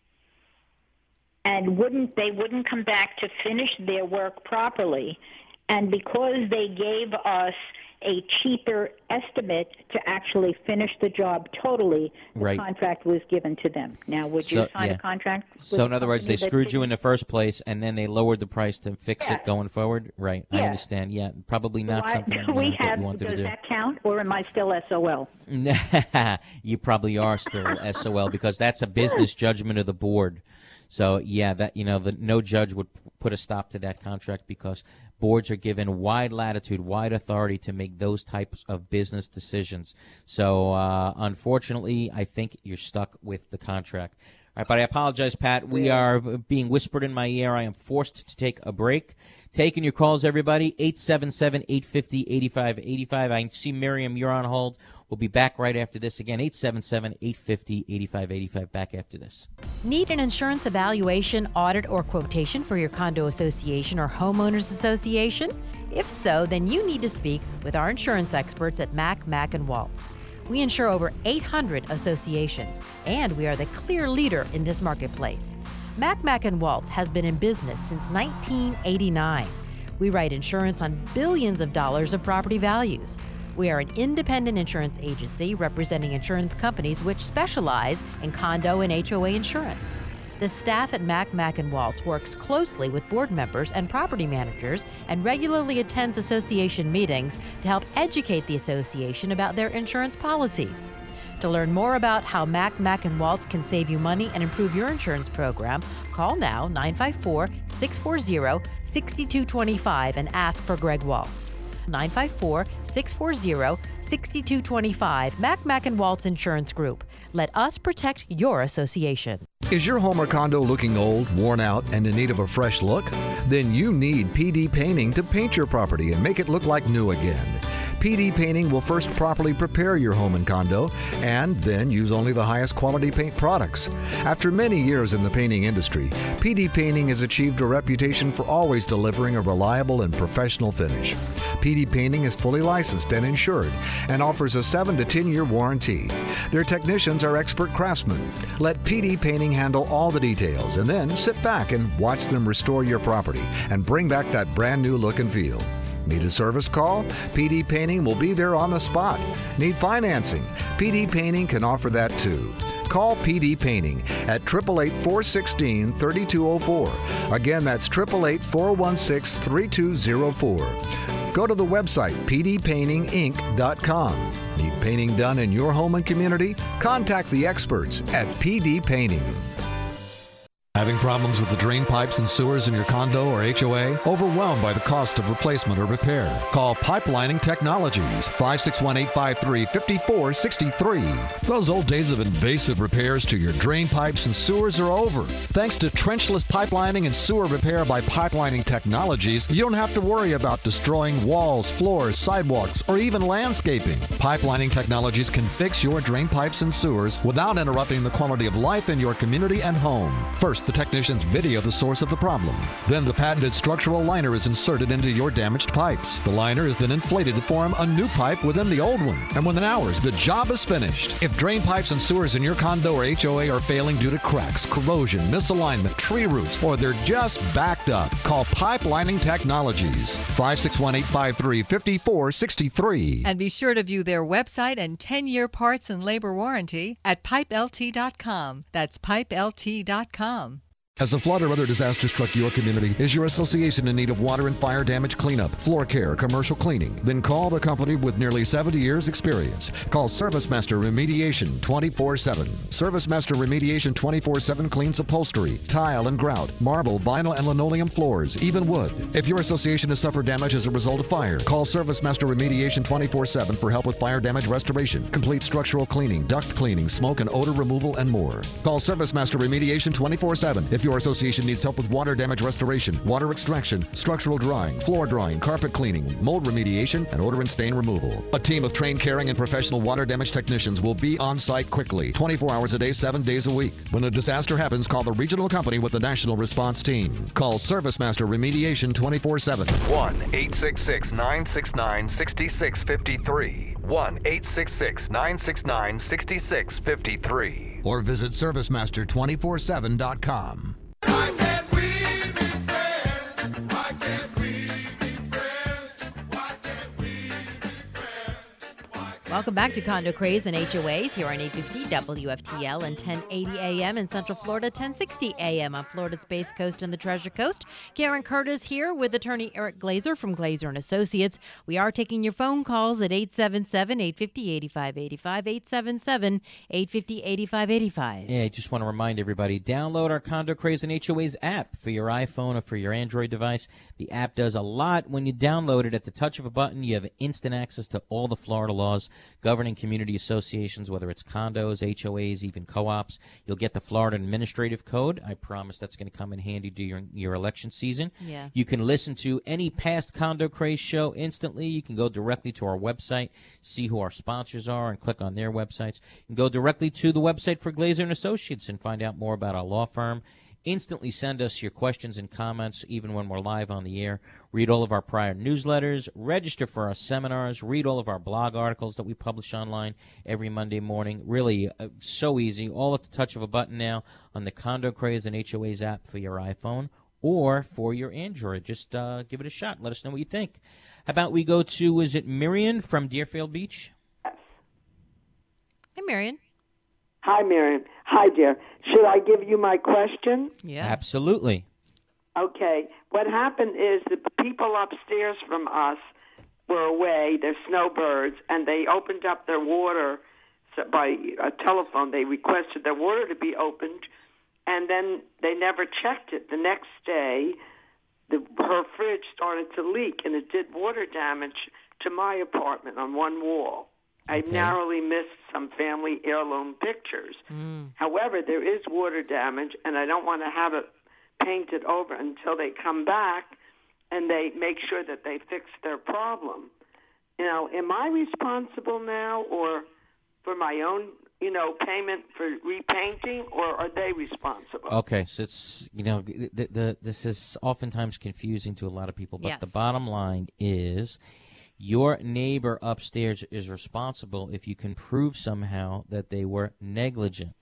and they wouldn't come back to finish their work properly. And because they gave us a cheaper estimate to actually finish the job totally, the contract was given to them. Now, would you sign a contract? So, in other words, they screwed you in the first place, and then they lowered the price to fix it going forward? Right, I understand. Yeah, probably not something that you wanted to do. Does that count, or am I still SOL? You probably are still SOL because that's a business judgment of the board. So, yeah, no judge would put a stop to that contract because boards are given wide latitude, wide authority to make those types of business decisions. So, unfortunately, I think you're stuck with the contract. All right, but I apologize, Pat. We are being whispered in my ear. I am forced to take a break. Taking your calls, everybody, 877-850-8585. I see Miriam, you're on hold. We'll be back right after this. Again, 877-850-8585. Back after this. Need an insurance evaluation, audit, or quotation for your condo association or homeowners association? If so, then you need to speak with our insurance experts at Mack & Waltz. We insure over 800 associations, and we are the clear leader in this marketplace. Mack & Waltz has been in business since 1989. We write insurance on billions of dollars of property values. We are an independent insurance agency representing insurance companies which specialize in condo and HOA insurance. The staff at Mack & Waltz works closely with board members and property managers and regularly attends association meetings to help educate the association about their insurance policies. To learn more about how Mack & Waltz can save you money and improve your insurance program, call now 954-640-6225 and ask for Greg Waltz. 954-640-6225. Mack & Waltz Insurance Group. Let us protect your association. Is your home or condo looking old, worn out, and in need of a fresh look? Then you need PD Painting to paint your property and make it look like new again. PD Painting will first properly prepare your home and condo and then use only the highest quality paint products. After many years in the painting industry, PD Painting has achieved a reputation for always delivering a reliable and professional finish. PD Painting is fully licensed and insured and offers a 7 to 10-year warranty. Their technicians are expert craftsmen. Let PD Painting handle all the details and then sit back and watch them restore your property and bring back that brand new look and feel. Need a service call? PD Painting will be there on the spot. Need financing? PD Painting can offer that too. Call PD Painting at 888-416-3204. Again, that's 888-416-3204. Go to the website pdpaintinginc.com. Need painting done in your home and community? Contact the experts at PD Painting. Having problems with the drain pipes and sewers in your condo or HOA? Overwhelmed by the cost of replacement or repair? Call Pipelining Technologies, 561-853-5463. Those old days of invasive repairs to your drain pipes and sewers are over. Thanks to trenchless pipelining and sewer repair by Pipelining Technologies, you don't have to worry about destroying walls, floors, sidewalks, or even landscaping. Pipelining Technologies can fix your drain pipes and sewers without interrupting the quality of life in your community and home. First, the technicians video the source of the problem. Then the patented structural liner is inserted into your damaged pipes. The liner is then inflated to form a new pipe within the old one. And within hours, the job is finished. If drain pipes and sewers in your condo or HOA are failing due to cracks, corrosion, misalignment, tree roots, or they're just backed up, call Pipelining Technologies, 561-853-5463. And be sure to view their website and 10-year parts and labor warranty at pipelt.com. That's pipelt.com. Has a flood or other disaster struck your community? Is your association in need of water and fire damage cleanup, floor care, commercial cleaning? Then call the company with nearly 70 years experience. Call ServiceMaster Remediation 24/7. ServiceMaster Remediation 24/7 cleans upholstery, tile and grout, marble, vinyl and linoleum floors, even wood. If your association has suffered damage as a result of fire, call ServiceMaster Remediation 24/7 for help with fire damage restoration, complete structural cleaning, duct cleaning, smoke and odor removal, and more. Call ServiceMaster Remediation 24/7. If your association needs help with water damage restoration, water extraction, structural drying, floor drying, carpet cleaning, mold remediation, and odor and stain removal. A team of trained, caring, and professional water damage technicians will be on site quickly, 24 hours a day, 7 days a week. When a disaster happens, call the regional company with the national response team. Call ServiceMaster Remediation 24/7. 1-866-969-6653. 1-866-969-6653. Or visit ServiceMaster247.com. Welcome back to Condo Craze and HOAs here on 850 WFTL and 1080 AM in Central Florida, 1060 AM on Florida's Space Coast and the Treasure Coast. Karen Curtis here with attorney Eric Glazer from Glazer & Associates. We are taking your phone calls at 877-850-8585, 877-850-8585. Yeah, I just want to remind everybody, download our Condo Craze and HOAs app for your iPhone or for your Android device. The app does a lot. When you download it, at the touch of a button, you have instant access to all the Florida laws governing community associations, whether it's condos, HOAs, even co-ops. You'll get the Florida Administrative Code. I promise that's going to come in handy during your election season. Yeah. You can listen to any past Condo Craze show instantly. You can go directly to our website, see who our sponsors are, and click on their websites. You can go directly to the website for Glazer & Associates and find out more about our law firm. Instantly send us your questions and comments, even when we're live on the air. Read all of our prior newsletters, register for our seminars, read all of our blog articles that we publish online every Monday morning. Really, so easy, all at the touch of a button now on the Condo Craze and HOAs app for your iPhone or for your Android. Just give it a shot. Let us know what you think. How about we go to, is it Miriam from Deerfield Beach? Hey, Marion. Hi, Miriam. Hi, dear. Should I give you my question? Yeah. Absolutely. Okay. What happened is the people upstairs from us were away. They're snowbirds, and they opened up their water by a telephone. They requested their water to be opened, and then they never checked it. The next day, her fridge started to leak, and it did water damage to my apartment on one wall. I narrowly missed some family heirloom pictures. However, there is water damage, and I don't want to have it painted over until they come back and they make sure that they fix their problem. am I responsible now, or for my own, payment for repainting, or are they responsible? Okay, so it's this is oftentimes confusing to a lot of people, but the Yes. bottom line is your neighbor upstairs is responsible if you can prove somehow that they were negligent.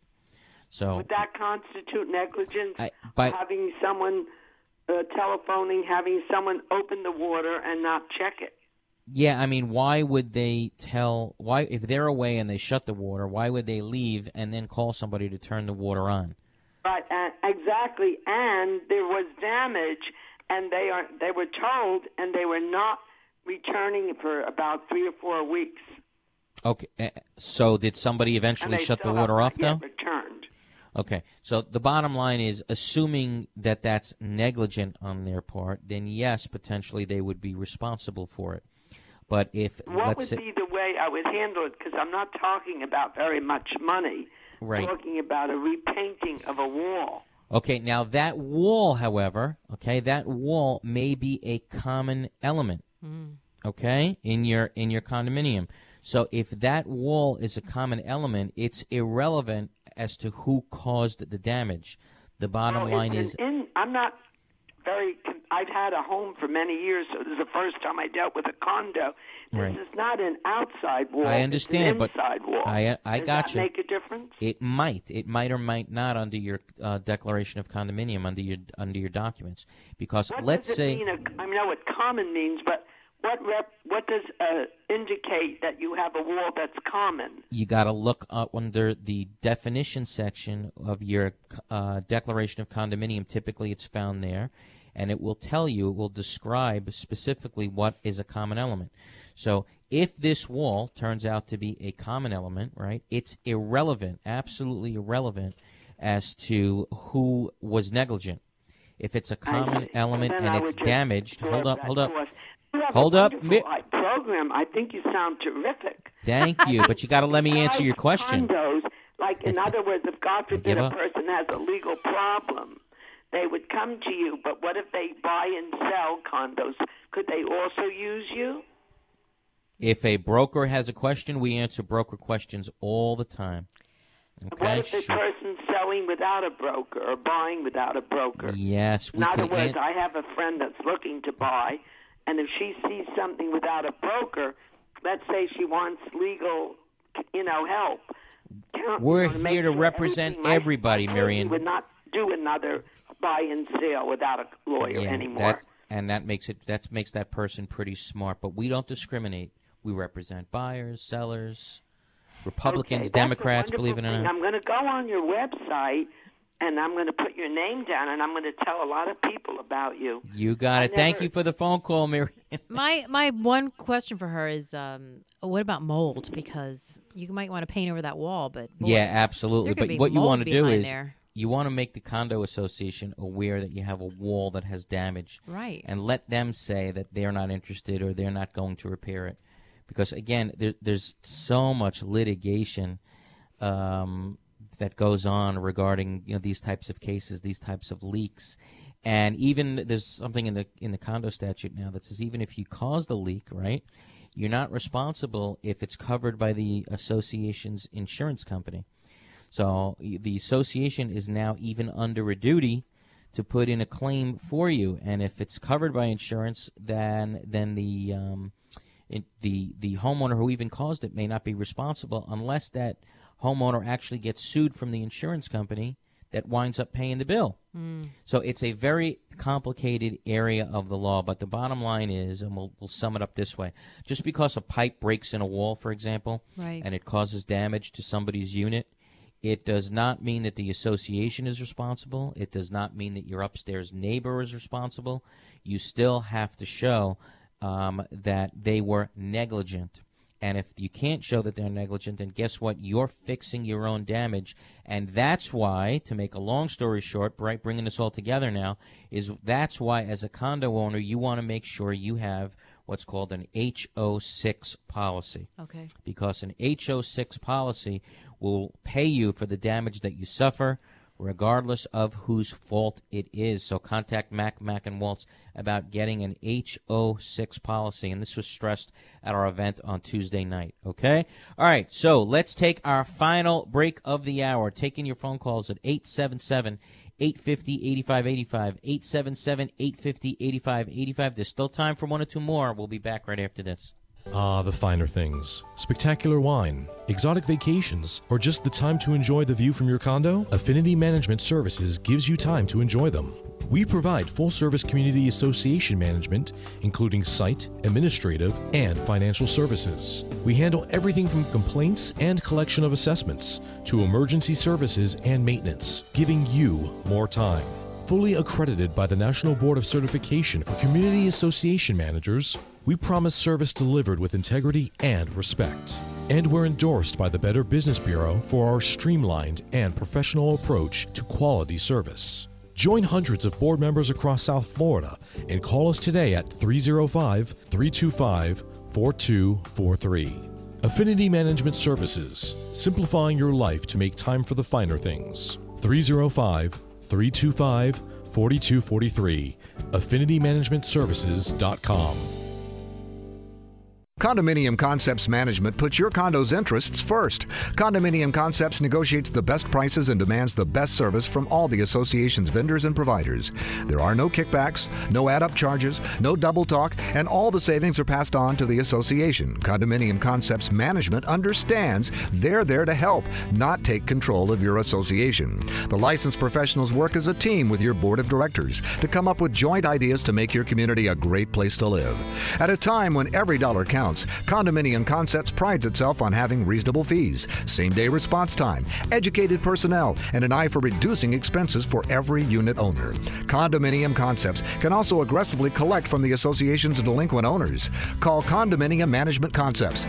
So Would that constitute negligence? by- Having someone telephoning, having someone open the water and not check it? yeah, I mean, why would they why if they're away and they shut the water, why would they leave and then call somebody to turn the water on? Right, exactly. And there was damage, and they were told, and they were not returning for about 3 or 4 weeks. Okay, so did somebody eventually And they shut the still water have off, not though? yet returned. Okay, so the bottom line is, assuming that that's negligent on their part, then yes, potentially they would be responsible for it. But if, What let's would say, be the way I would handle it? Because I'm not talking about very much money. Right. I'm talking about a repainting of a wall. okay, now that wall, however, that wall may be a common element, okay, in your condominium. So if that wall is a common element, it's irrelevant as to who caused the damage. The bottom line is, I'm not very. I've had a home for many years, so this is the first time I dealt with a condo. This Right. is not an outside wall. I understand, it's an inside but wall. I Does got that you. make a difference? It might or might not under your declaration of condominium, under your documents, because What let's does it say. mean? I know what common means, but what does indicate that you have a wall that's common? You got to look up under the definition section of your declaration of condominium. Typically, it's found there, and it will tell you, it will describe specifically what is a common element. So if this wall turns out to be a common element, right, it's irrelevant, absolutely irrelevant, as to who was negligent. If it's a common element then and I it's would just damaged, hold up. You have Hold a up. wonderful program. I think you sound terrific. Thank you, but you got to let me answer your question. Condos, like in other words, if God forbid give a up. person has a legal problem, they would come to you. But what if they buy and sell condos? Could they also use you? If a broker has a question, we answer broker questions all the time. Okay, What if the person's selling without a broker or buying without a broker? Yes, we In other can. words, I have a friend that's looking to buy, and if she sees something without a broker, let's say she wants legal, help. We're to make here to sure represent everything- everybody, my Marion. husband would not do another buy and sale without a lawyer anymore. That makes that person pretty smart. But we don't discriminate. We represent buyers, sellers, Republicans, Okay, that's a Democrats. wonderful Believe it or thing. not. I'm going to go on your website, and I'm going to put your name down, and I'm going to tell a lot of people about you. You got it. Thank you for the phone call, Marion. My one question for her is, what about mold? Because you might want to paint over that wall, but boy, Yeah, absolutely. there could But be what you mold want to do behind is there. you want to make the condo association aware that you have a wall that has damage. Right. And let them say that they're not interested or they're not going to repair it. Because, again, there's so much litigation that goes on regarding these types of cases, these types of leaks. And even there's something in the condo statute now that says even if you caused the leak, right, you're not responsible if it's covered by the association's insurance company. So the association is now even under a duty to put in a claim for you, and if it's covered by insurance, then the homeowner who even caused it may not be responsible unless that homeowner actually gets sued from the insurance company that winds up paying the bill. So it's a very complicated area of the law, but the bottom line is, and we'll sum it up this way, just because a pipe breaks in a wall, for example, Right. and it causes damage to somebody's unit, it does not mean that the association is responsible. It does not mean that your upstairs neighbor is responsible. You still have to show that they were negligent. And if you can't show that they're negligent, then guess what? You're fixing your own damage. And that's why, to make a long story short, right, bringing this all together now, that's why as a condo owner you want to make sure you have what's called an HO6 policy. Okay. Because an HO6 policy will pay you for the damage that you suffer, regardless of whose fault it is. So contact Mac & Waltz about getting an HO6 policy, and this was stressed at our event on Tuesday night, okay? All right, so let's take our final break of the hour, taking your phone calls at 877-850-8585, 877-850-8585. There's still time for one or two more. We'll be back right after this. Ah, the finer things. Spectacular wine, exotic vacations, or just the time to enjoy the view from your condo? Affinity Management Services gives you time to enjoy them. We provide full-service community association management, including site, administrative, and financial services. We handle everything from complaints and collection of assessments to emergency services and maintenance, giving you more time. Fully accredited by the National Board of Certification for Community Association Managers, we promise service delivered with integrity and respect. And we're endorsed by the Better Business Bureau for our streamlined and professional approach to quality service. Join hundreds of board members across South Florida and call us today at 305-325-4243. Affinity Management Services, simplifying your life to make time for the finer things. 305-325-4243. AffinityManagementServices.com. Condominium Concepts Management puts your condo's interests first. Condominium Concepts negotiates the best prices and demands the best service from all the association's vendors and providers. There are no kickbacks, no add-up charges, no double talk, and all the savings are passed on to the association. Condominium Concepts Management understands they're there to help, not take control of your association. The licensed professionals work as a team with your board of directors to come up with joint ideas to make your community a great place to live. At a time when every dollar counts, Condominium Concepts prides itself on having reasonable fees, same-day response time, educated personnel, and an eye for reducing expenses for every unit owner. Condominium Concepts can also aggressively collect from the association's delinquent owners. Call Condominium Management Concepts,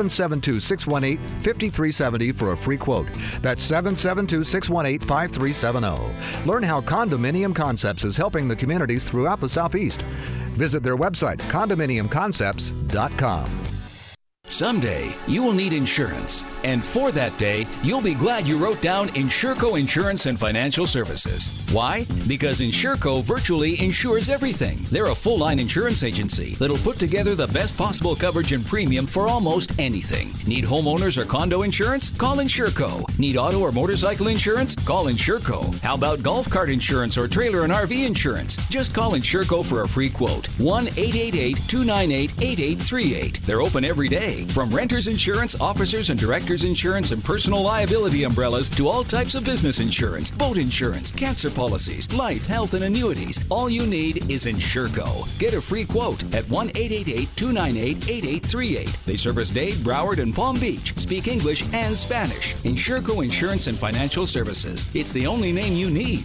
772-618-5370 for a free quote. That's 772-618-5370. Learn how Condominium Concepts is helping the communities throughout the Southeast. Visit their website, condominiumconcepts.com. Someday, you will need insurance. And for that day, you'll be glad you wrote down Insurco Insurance and Financial Services. Why? Because Insurco virtually insures everything. They're a full-line insurance agency that'll put together the best possible coverage and premium for almost anything. Need homeowners or condo insurance? Call Insurco. Need auto or motorcycle insurance? Call Insurco. How about golf cart insurance or trailer and RV insurance? Just call Insurco for a free quote. 1-888-298-8838. They're open every day. From renters insurance, officers and directors insurance, and personal liability umbrellas to all types of business insurance, boat insurance, cancer policies, life, health, and annuities. All you need is Insurco. Get a free quote at 1-888-298-8838. They service Dade, Broward, and Palm Beach. Speak English and Spanish. Insurco Insurance and Financial Services. It's the only name you need.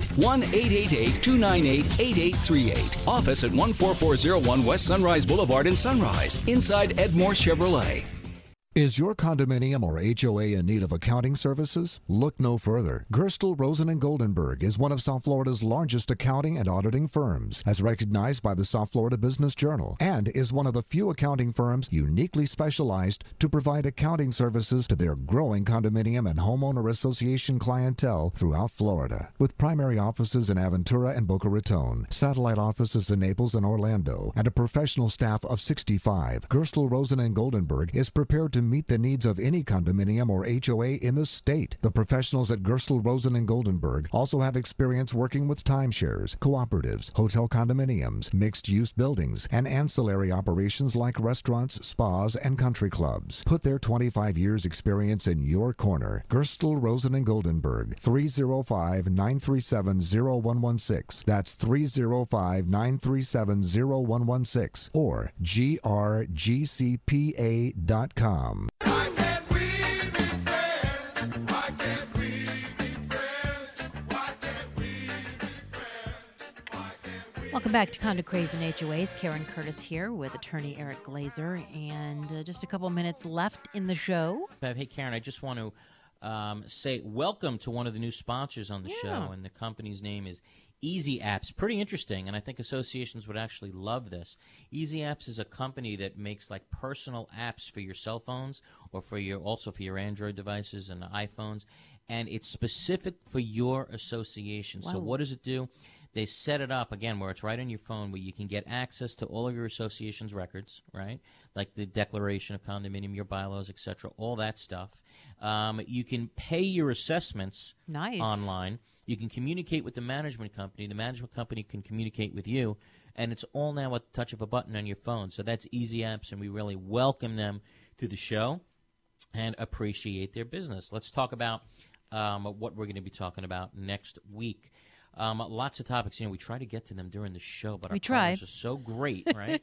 1-888-298-8838. Office at 14401 West Sunrise Boulevard in Sunrise. Inside Edmore Chevrolet. Is your condominium or HOA in need of accounting services? Look no further. Gerstel, Rosen & Goldenberg is one of South Florida's largest accounting and auditing firms, as recognized by the South Florida Business Journal, and is one of the few accounting firms uniquely specialized to provide accounting services to their growing condominium and homeowner association clientele throughout Florida. With primary offices in Aventura and Boca Raton, satellite offices in Naples and Orlando, and a professional staff of 65, Gerstel, Rosen & Goldenberg is prepared to meet the needs of any condominium or HOA in the state. The professionals at Gerstel, Rosen & Goldenberg also have experience working with timeshares, cooperatives, hotel condominiums, mixed-use buildings, and ancillary operations like restaurants, spas, and country clubs. Put their 25 years experience in your corner. Gerstel, Rosen & Goldenberg, 305-937-0116. That's 305-937-0116 or grgcpa.com. Welcome back to Condo Craze and HOAs. Karen Curtis here with attorney Eric Glazer, and just a couple minutes left in the show. Hey, Karen, I just want to say welcome to one of the new sponsors on the show, and the company's name is Easy Apps. Pretty interesting, and I think associations would actually love this. Easy Apps is a company that makes like personal apps for your cell phones or also for your Android devices and iPhones. and it's specific for your association. Wow. So what does it do? They set it up, again, where it's right on your phone, where you can get access to all of your association's records, right? Like the declaration of condominium, your bylaws, etc., all that stuff. You can pay your assessments online. You can communicate with the management company. The management company can communicate with you, and it's all now at the touch of a button on your phone. So that's Easy Apps, and we really welcome them to the show and appreciate their business. Let's talk about what we're going to be talking about next week. Lots of topics. We try to get to them during the show, but our callers are so great, right?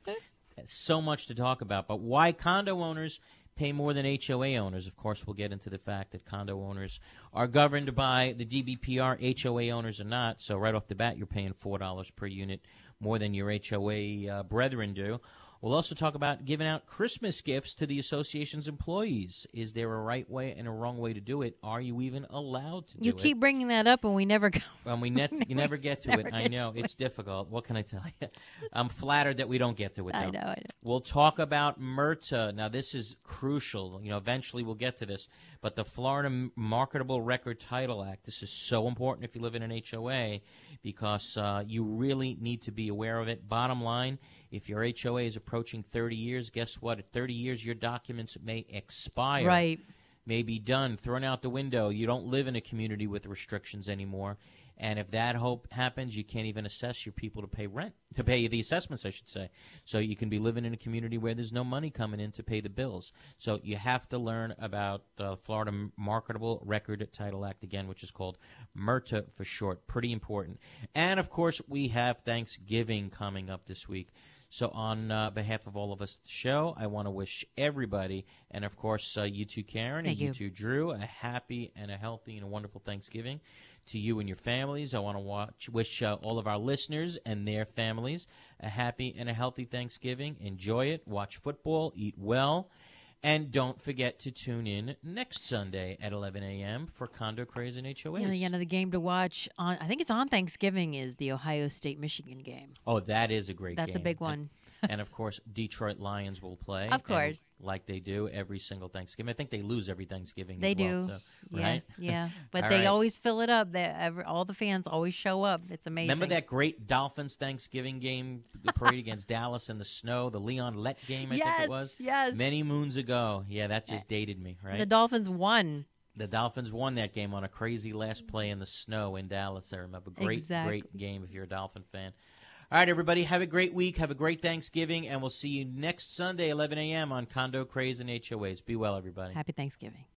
So much to talk about. But why condo owners pay more than HOA owners? Of course, we'll get into the fact that condo owners are governed by the DBPR. HOA owners are not. So right off the bat, you're paying $4 per unit more than your HOA brethren do. We'll also talk about giving out Christmas gifts to the association's employees. Is there a right way and a wrong way to do it? Are you even allowed to do it? You keep bringing that up, and we never go. You never get to it. I know. It's difficult. What can I tell you? I'm flattered that we don't get to it, though. I know. We'll talk about MRTA. Now, this is crucial. Eventually we'll get to this. But the Florida Marketable Record Title Act, this is so important if you live in an HOA because you really need to be aware of it. Bottom line, if your HOA is approaching 30 years, guess what? At 30 years, your documents may expire. Right. May be done, thrown out the window. You don't live in a community with restrictions anymore. And if that happens, you can't even assess your people to pay rent, to pay the assessments, I should say. So you can be living in a community where there's no money coming in to pay the bills. So you have to learn about the Florida Marketable Record Title Act, again, which is called MRTA for short. Pretty important. And, of course, we have Thanksgiving coming up this week. So on behalf of all of us at the show, I want to wish everybody, and of course you too, Karen, and you too, Drew, a happy and a healthy and a wonderful Thanksgiving to you and your families. I want to wish all of our listeners and their families a happy and a healthy Thanksgiving. Enjoy it, watch football, eat well, and don't forget to tune in next Sunday at 11 a.m. for Condo Craze and HOAs. The end of the game to watch on, I think it's on Thanksgiving, is the Ohio State-Michigan game. Oh, that is a great game. That's a big one. And, of course, Detroit Lions will play. Of course. Like they do every single Thanksgiving. I think they lose every Thanksgiving They as well, do. so, right? Yeah. But they always fill it up. All the fans always show up. It's amazing. Remember that great Dolphins Thanksgiving game, the parade against Dallas in the snow, the Leon Lett game, I think it was? Yes. Many moons ago. Yeah, that just dated me, right? The Dolphins won. The Dolphins won that game on a crazy last play in the snow in Dallas, I remember. Great game if you're a Dolphin fan. All right, everybody, have a great week. Have a great Thanksgiving, and we'll see you next Sunday, 11 a.m. on Condo Craze and HOAs. Be well, everybody. Happy Thanksgiving.